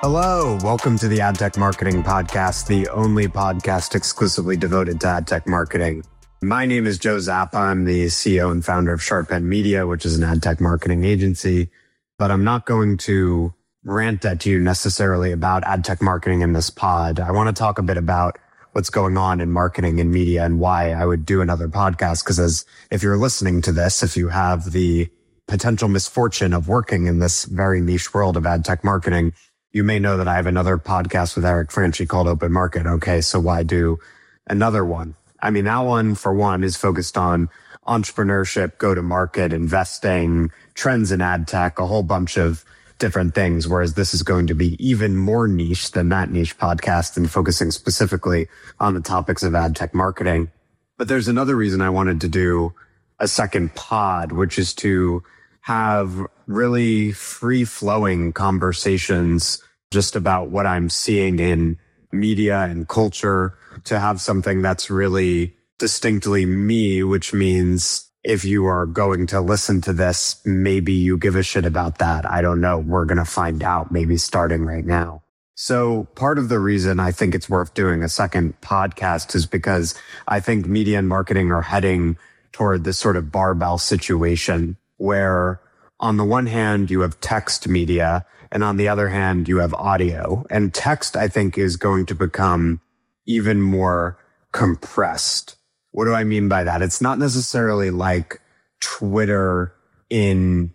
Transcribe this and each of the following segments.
Hello, welcome to the Ad Tech Marketing Podcast, the only podcast exclusively devoted to ad tech marketing. My name is Joe Zappa. I'm the CEO and founder of SharpEnd Media, which is an ad tech marketing agency. But I'm not going to rant at you necessarily about ad tech marketing in this pod. I want to talk a bit about what's going on in marketing and media and why I would do another podcast. Because if you're listening to this, if you have the potential misfortune of working in this very niche world of ad tech marketing, you may know that I have another podcast with Eric Franchi called Open Market. Okay, so why do another one? I mean, that one, for one, is focused on entrepreneurship, go-to-market, investing, trends in ad tech, a whole bunch of different things, whereas this is going to be even more niche than that niche podcast and focusing specifically on the topics of ad tech marketing. But there's another reason I wanted to do a second pod, which is to have really free-flowing conversations just about what I'm seeing in media and culture, to have something that's really distinctly me, which means if you are going to listen to this, maybe you give a shit about that. I don't know. We're going to find out, maybe starting right now. So part of the reason I think it's worth doing a second podcast is because I think media and marketing are heading toward this sort of barbell situation where on the one hand, you have text media, and on the other hand, you have audio. And text, I think, is going to become even more compressed. What do I mean by that? It's not necessarily like Twitter in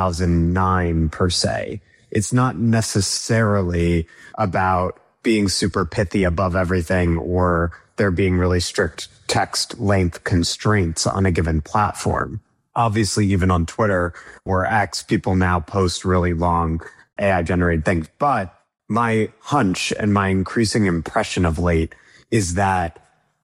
2009 per se. It's not necessarily about being super pithy above everything or there being really strict text length constraints on a given platform. Obviously, even on Twitter or X, people now post really long AI-generated things. But my hunch and my increasing impression of late is that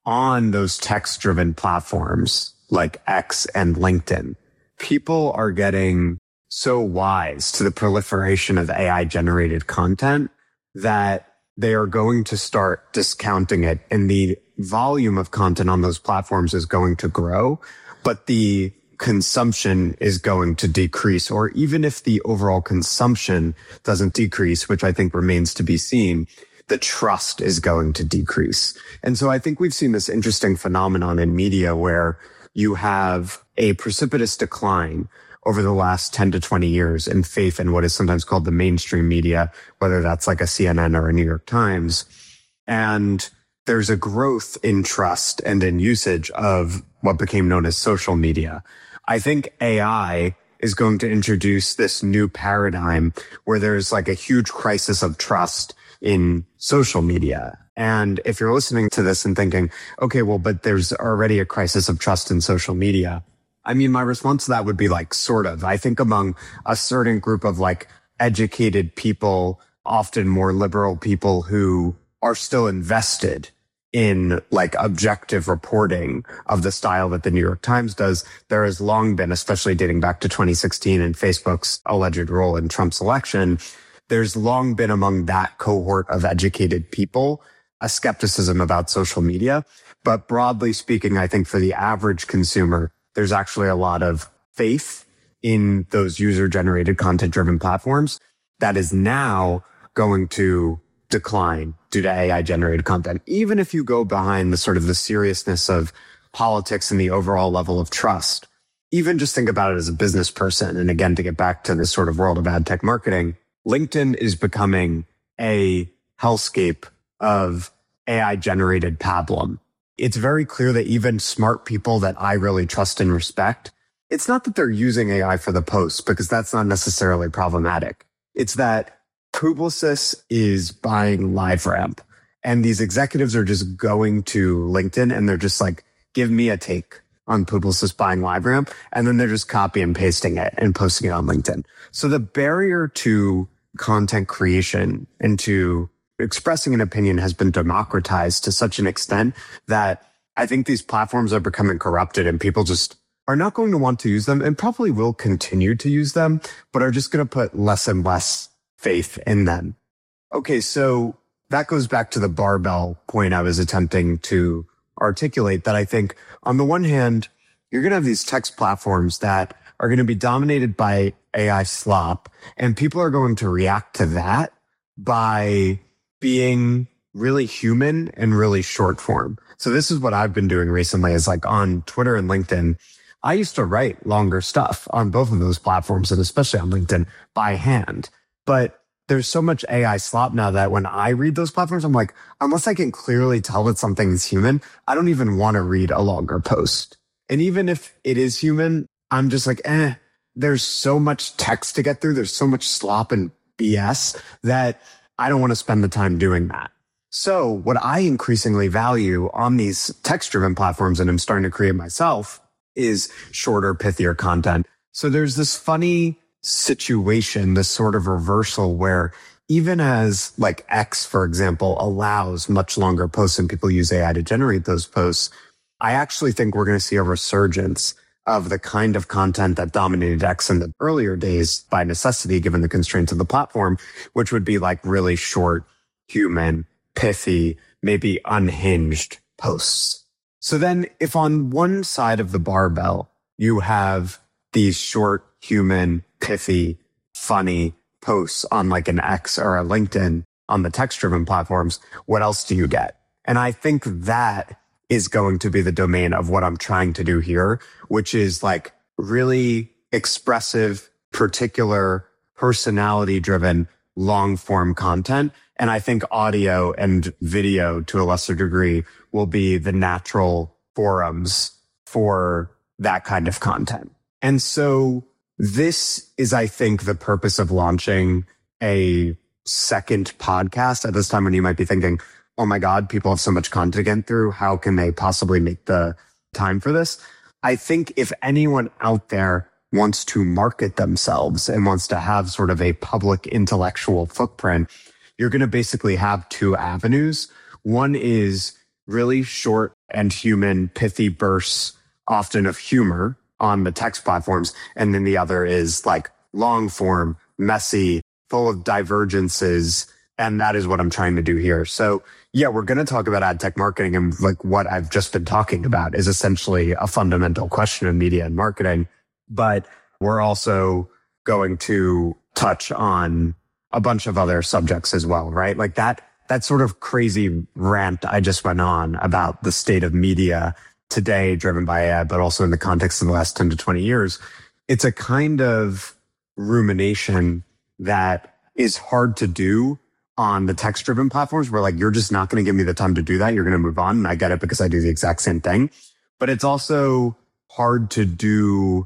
on those text-driven platforms like X and LinkedIn, people are getting so wise to the proliferation of AI-generated content that they are going to start discounting it. And the volume of content on those platforms is going to grow, but the consumption is going to decrease. Or even if the overall consumption doesn't decrease, which I think remains to be seen, the trust is going to decrease. And so I think we've seen this interesting phenomenon in media where you have a precipitous decline over the last 10 to 20 years in faith in what is sometimes called the mainstream media, whether that's like a CNN or a New York Times. And there's a growth in trust and in usage of what became known as social media. I think AI is going to introduce this new paradigm where there's like a huge crisis of trust in social media. And if you're listening to this and thinking, okay, well, but there's already a crisis of trust in social media. I mean, my response to that would be like, sort of. I think among a certain group of like educated people, often more liberal people who are still invested in like objective reporting of the style that the New York Times does, there has long been, especially dating back to 2016 and Facebook's alleged role in Trump's election, there's long been among that cohort of educated people a skepticism about social media. But broadly speaking, I think for the average consumer, there's actually a lot of faith in those user-generated content-driven platforms that is now going to decline due to AI-generated content. Even if you go behind the sort of the seriousness of politics and the overall level of trust, even just think about it as a business person. And again, to get back to this sort of world of ad tech marketing, LinkedIn is becoming a hellscape of AI-generated pablum. It's very clear that even smart people that I really trust and respect, it's not that they're using AI for the posts, because that's not necessarily problematic. It's that Publicis is buying LiveRamp, and these executives are just going to LinkedIn and they're just like, give me a take on Publicis buying LiveRamp. And then they're just copy and pasting it and posting it on LinkedIn. So the barrier to content creation and to expressing an opinion has been democratized to such an extent that I think these platforms are becoming corrupted and people just are not going to want to use them and probably will continue to use them, but are just going to put less and less faith in them. Okay, so that goes back to the barbell point I was attempting to articulate, that I think on the one hand, you're going to have these text platforms that are going to be dominated by AI slop, and people are going to react to that by being really human and really short form. So this is what I've been doing recently is like on Twitter and LinkedIn. I used to write longer stuff on both of those platforms and especially on LinkedIn by hand. But there's so much AI slop now that when I read those platforms, I'm like, unless I can clearly tell that something is human, I don't even want to read a longer post. And even if it is human, I'm just like, there's so much text to get through. There's so much slop and BS that I don't want to spend the time doing that. So what I increasingly value on these text-driven platforms, and I'm starting to create myself, is shorter, pithier content. So there's this funny situation, this sort of reversal where even as like X, for example, allows much longer posts and people use AI to generate those posts, I actually think we're going to see a resurgence of the kind of content that dominated X in the earlier days by necessity, given the constraints of the platform, which would be like really short, human, pithy, maybe unhinged posts. So then if on one side of the barbell, you have these short, human, pithy, funny posts on like an X or a LinkedIn on the text-driven platforms, what else do you get? And I think that is going to be the domain of what I'm trying to do here, which is like really expressive, particular, personality-driven, long-form content. And I think audio and video to a lesser degree will be the natural forums for that kind of content. And so this is, I think, the purpose of launching a second podcast at this time when you might be thinking, oh my God, people have so much content to get through. How can they possibly make the time for this? I think if anyone out there wants to market themselves and wants to have sort of a public intellectual footprint, you're going to basically have two avenues. One is really short and human, pithy bursts, often of humor on the text platforms. And then the other is like long form, messy, full of divergences. And that is what I'm trying to do here. So yeah, we're going to talk about ad tech marketing, and like what I've just been talking about is essentially a fundamental question in media and marketing. But we're also going to touch on a bunch of other subjects as well, right? Like that sort of crazy rant I just went on about the state of media today driven by AI, but also in the context of the last 10 to 20 years. It's a kind of rumination that is hard to do on the text-driven platforms where like, you're just not going to give me the time to do that. You're going to move on. And I get it because I do the exact same thing. But it's also hard to do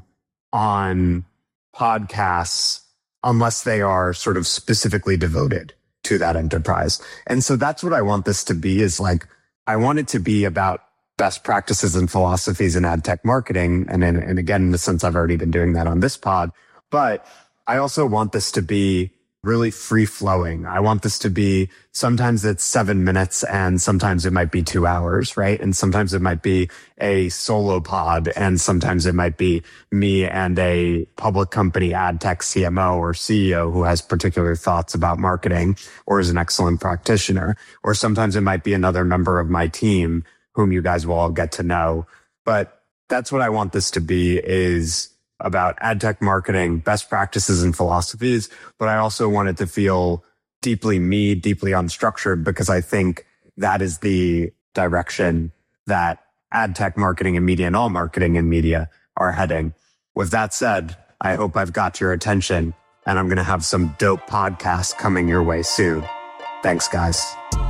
on podcasts unless they are sort of specifically devoted to that enterprise. And so that's what I want this to be, is like, I want it to be about best practices and philosophies in ad tech marketing. And again, in the sense I've already been doing that on this pod, but I also want this to be really free flowing. I want this to be, sometimes it's 7 minutes and sometimes it might be 2 hours, right? And sometimes it might be a solo pod and sometimes it might be me and a public company ad tech CMO or CEO who has particular thoughts about marketing or is an excellent practitioner. Or sometimes it might be another member of my team whom you guys will all get to know. But that's what I want this to be, is about ad tech marketing, best practices and philosophies. But I also want it to feel deeply me, deeply unstructured, because I think that is the direction that ad tech marketing and media and all marketing and media are heading. With that said, I hope I've got your attention, and I'm going to have some dope podcasts coming your way soon. Thanks, guys.